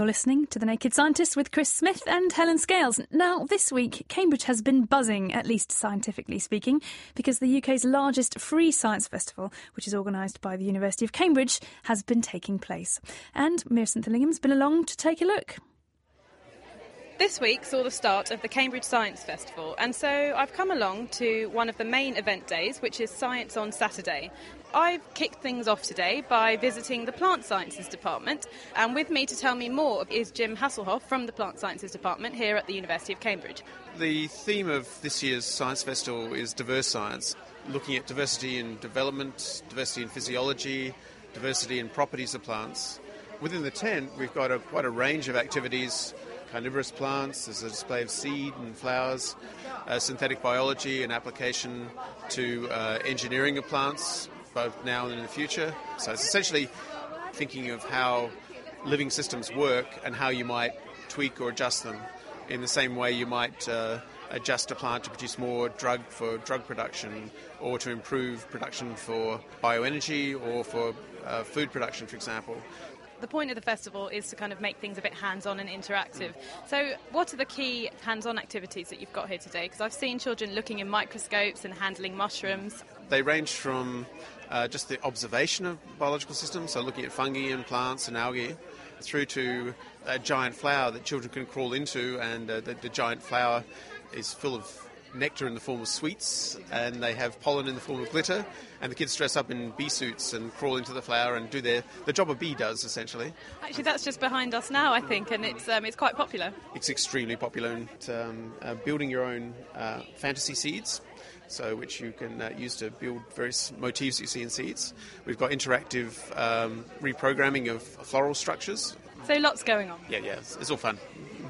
You're listening to The Naked Scientist with Chris Smith and Helen Scales. Now, this week, Cambridge has been buzzing, at least scientifically speaking, because the UK's largest free science festival, which is organised by the University of Cambridge, has been taking place. And Mira St-Thillingham's been along to take a look. This week saw the start of the Cambridge Science Festival, and so I've come along to one of the main event days, which is Science on Saturday. I've kicked things off today by visiting the Plant Sciences Department, and with me to tell me more is Jim Hasselhoff from the Plant Sciences Department here at the University of Cambridge. The theme of this year's Science Festival is diverse science, looking at diversity in development, diversity in physiology, diversity in properties of plants. Within the tent, we've got quite a range of activities. Carnivorous plants, there's a display of seed and flowers, synthetic biology and application to engineering of plants, both now and in the future. So it's essentially thinking of how living systems work and how you might tweak or adjust them in the same way you might adjust a plant to produce more drug for drug production or to improve production for bioenergy or for food production, for example. The point of the festival is to kind of make things a bit hands-on and interactive. So what are the key hands-on activities that you've got here today? Because I've seen children looking in microscopes and handling mushrooms. They range from just the observation of biological systems, so looking at fungi and plants and algae, through to a giant flower that children can crawl into, and the giant flower is full of nectar in the form of sweets, and they have pollen in the form of glitter, and the kids dress up in bee suits and crawl into the flower and do the job a bee does, essentially. Actually, that's just behind us now, I think, and it's quite popular. It's extremely popular, and building your own fantasy seeds, so which you can use to build various motifs you see in seeds. We've got interactive reprogramming of floral structures. So lots going on. Yeah, it's all fun.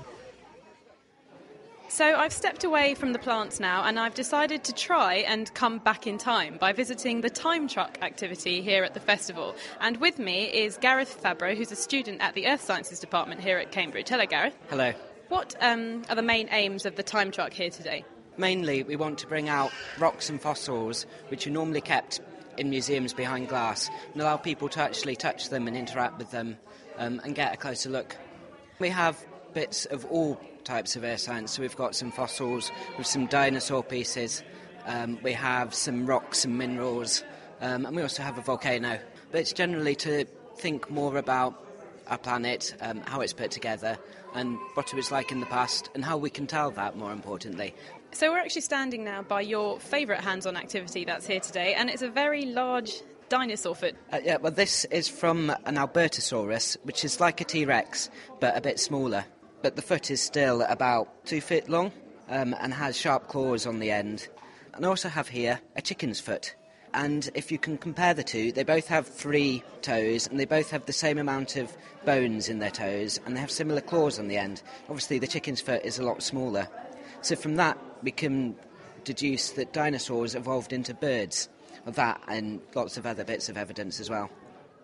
So I've stepped away from the plants now, and I've decided to try and come back in time by visiting the time truck activity here at the festival. And with me is Gareth Fabro, who's a student at the Earth Sciences Department here at Cambridge. Hello, Gareth. Hello. What are the main aims of the time truck here today? Mainly, we want to bring out rocks and fossils, which are normally kept in museums behind glass, and allow people to actually touch them and interact with them and get a closer look. We have bits of all types of earth science, so we've got some fossils with some dinosaur pieces, we have some rocks and minerals, and we also have a volcano. But it's generally to think more about our planet, how it's put together, and what it was like in the past, and how we can tell that, more importantly. So we're actually standing now by your favourite hands-on activity that's here today, and it's a very large dinosaur foot. Well, this is from an Albertosaurus, which is like a T-Rex, but a bit smaller. But the foot is still about 2 feet long and has sharp claws on the end. And I also have here a chicken's foot. And if you can compare the two, they both have 3 toes and they both have the same amount of bones in their toes and they have similar claws on the end. Obviously, the chicken's foot is a lot smaller. So from that, we can deduce that dinosaurs evolved into birds. Of that and lots of other bits of evidence as well.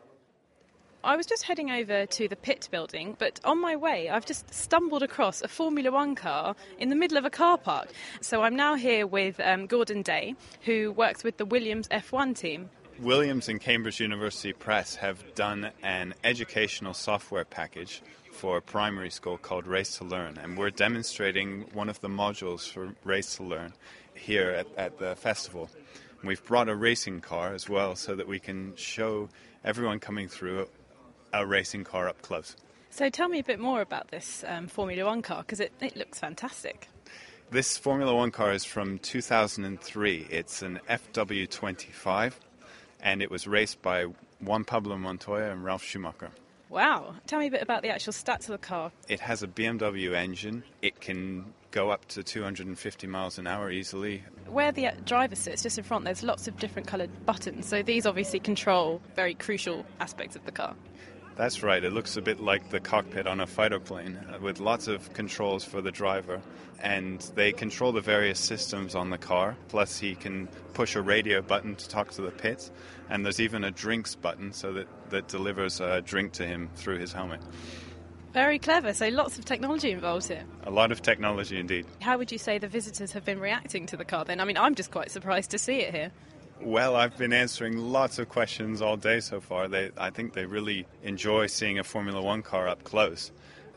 I was just heading over to the pit building, but on my way I've just stumbled across a Formula One car in the middle of a car park. So I'm now here with Gordon Day, who works with the Williams F1 team. Williams and Cambridge University Press have done an educational software package for primary school called Race to Learn, and we're demonstrating one of the modules for Race to Learn here at the festival. We've brought a racing car as well so that we can show everyone coming through a racing car up close. So tell me a bit more about this Formula One car, because it looks fantastic. This Formula One car is from 2003. It's an FW25, and it was raced by Juan Pablo Montoya and Ralf Schumacher. Wow. Tell me a bit about the actual stats of the car. It has a BMW engine. It can go up to 250 miles an hour easily. Where the driver sits, just in front, there's lots of different coloured buttons. So these obviously control very crucial aspects of the car. That's right. It looks a bit like the cockpit on a fighter plane with lots of controls for the driver. And they control the various systems on the car. Plus, he can push a radio button to talk to the pit. And there's even a drinks button so that delivers a drink to him through his helmet. Very clever. So lots of technology involved here. A lot of technology indeed. How would you say the visitors have been reacting to the car then? I mean, I'm just quite surprised to see it here. Well, I've been answering lots of questions all day so far. I think they really enjoy seeing a Formula One car up close.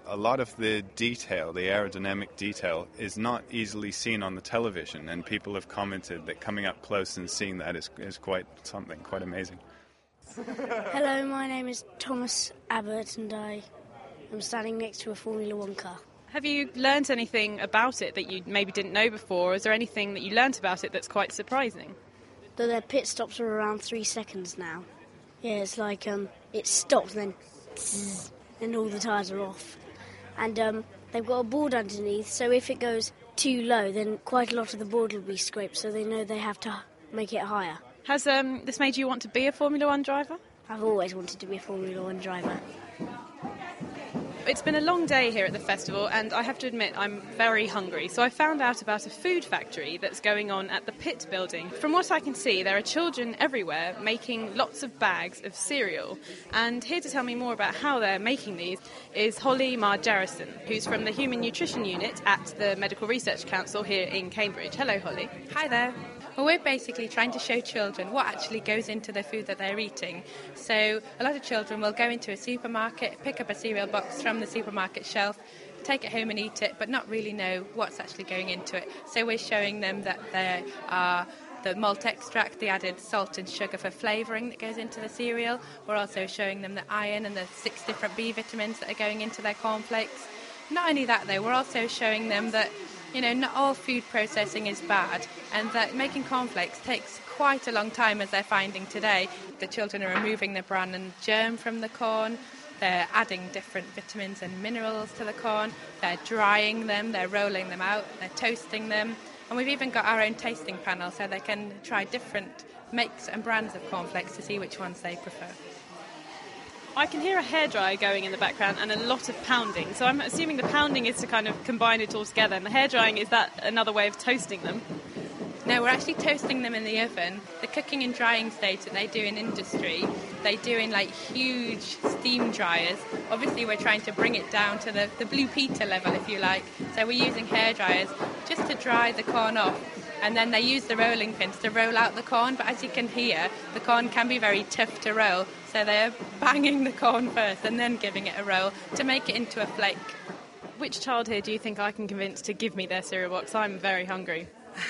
a lot of the detail, the aerodynamic detail, is not easily seen on the television, and people have commented that coming up close and seeing that is quite something, quite amazing. Hello, my name is Thomas Abbott and I am standing next to a Formula One car. Have you learnt anything about it that you maybe didn't know before? Is there anything that you learnt about it that's quite surprising? Though their pit stops are around 3 seconds now. Yeah, it's like it stops and then zzz, and all the tyres are off. And they've got a board underneath, so if it goes too low, then quite a lot of the board will be scraped, so they know they have to make it higher. Has this made you want to be a Formula One driver? I've always wanted to be a Formula One driver. It's been a long day here at the festival, and I have to admit I'm very hungry. So I found out about a food factory that's going on at the pit building. From what I can see, there are children everywhere making lots of bags of cereal. And here to tell me more about how they're making these is Holly Margerison, who's from the Human Nutrition Unit at the Medical Research Council here in Cambridge. Hello, Holly. Hi there. Well, we're basically trying to show children what actually goes into the food that they're eating. So a lot of children will go into a supermarket, pick up a cereal box from the supermarket shelf, take it home and eat it, but not really know what's actually going into it. So we're showing them that there are the malt extract, the added salt and sugar for flavouring that goes into the cereal. We're also showing them the iron and the 6 different B vitamins that are going into their cornflakes. Not only that, though, we're also showing them that not all food processing is bad, and that making cornflakes takes quite a long time, as they're finding today. The children are removing the bran and germ from the corn, they're adding different vitamins and minerals to the corn, they're drying them, they're rolling them out, they're toasting them, and we've even got our own tasting panel so they can try different makes and brands of cornflakes to see which ones they prefer. I can hear a hairdryer going in the background and a lot of pounding, so I'm assuming the pounding is to kind of combine it all together, and the hairdrying, is that another way of toasting them? No, we're actually toasting them in the oven. The cooking and drying stage that they do in industry, they do in like huge steam dryers. Obviously we're trying to bring it down to the Blue Peter level, if you like, so we're using hairdryers just to dry the corn off. And then they use the rolling pins to roll out the corn, but as you can hear, the corn can be very tough to roll, so they're banging the corn first and then giving it a roll to make it into a flake. Which child here do you think I can convince to give me their cereal box? I'm very hungry.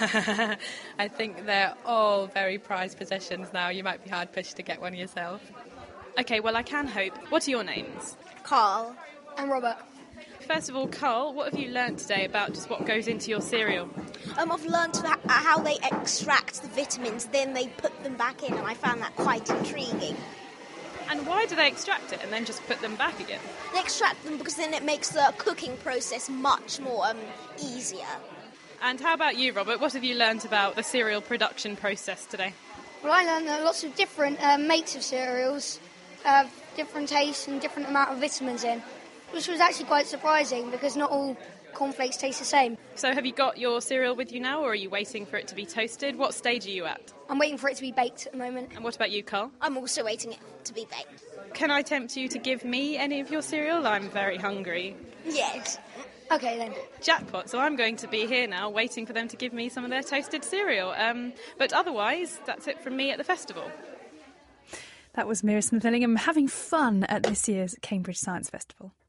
I think they're all very prized possessions now. You might be hard-pushed to get one yourself. OK, well, I can hope. What are your names? Carl and Robert. First of all, Carl, what have you learnt today about just what goes into your cereal? I've learnt how they extract the vitamins, then they put them back in, and I found that quite intriguing. And why do they extract it and then just put them back again? They extract them because then it makes the cooking process much more easier. And how about you, Robert? What have you learnt about the cereal production process today? Well, I learned that lots of different makes of cereals have different tastes and different amount of vitamins in, which was actually quite surprising because not all cornflakes taste the same. So have you got your cereal with you now, or are you waiting for it to be toasted? What stage are you at? I'm waiting for it to be baked at the moment. And what about you, Carl? I'm also waiting it to be baked. Can I tempt you to give me any of your cereal? I'm very hungry. Yes. OK, then. Jackpot. So I'm going to be here now waiting for them to give me some of their toasted cereal. But otherwise, that's it from me at the festival. That was Mira Smith-Ellingham having fun at this year's Cambridge Science Festival.